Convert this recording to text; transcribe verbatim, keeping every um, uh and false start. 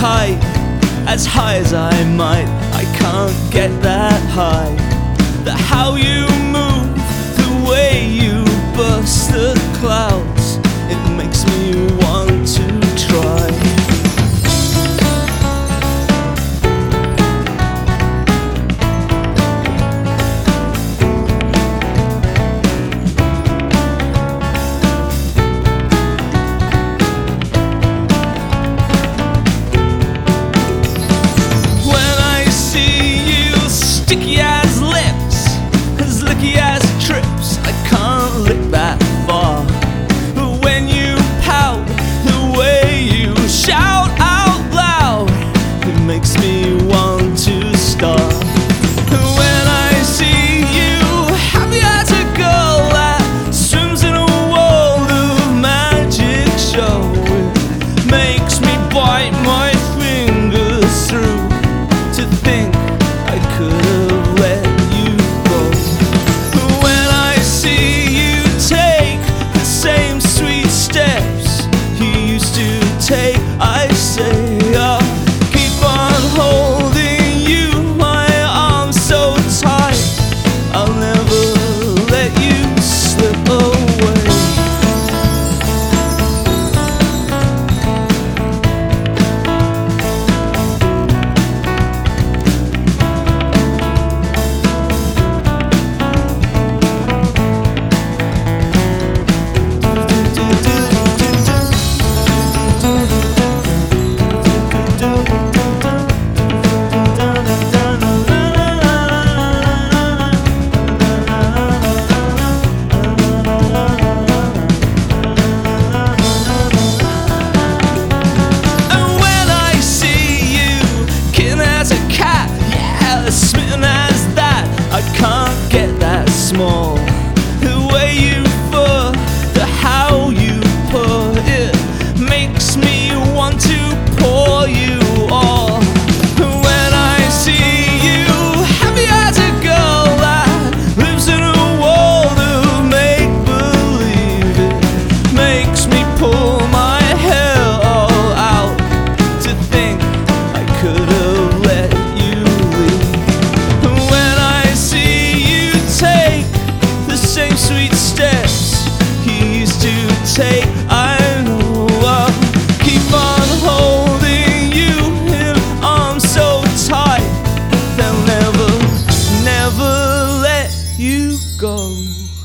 kite, as high as I might, I can't get that high. The how you move, the way you burst the clouds, it makes me want to try. Sticky as lips, as licky as trips, I can't lick that far. But when you pout, the way you shout out loud, it makes me want to start. When I see you happy as a girl that swims in a world of magic show, it makes me bite my fingers through to think I could have let you go. When I see you take the same sweet steps you used to take, I say, oh, keep on holding you, my arms so tight, I'll never let you slip away. Smitten as that, I can't get that small. The way you fur, the how you put it, makes me want to pour you all. When I see you happy as a girl that lives in a world of make-believe, it makes me pull my hair all out to think I could have let you leave. Same sweet steps you used to take, I know I'll keep on holding you in arms so tight, they'll never, never let you go.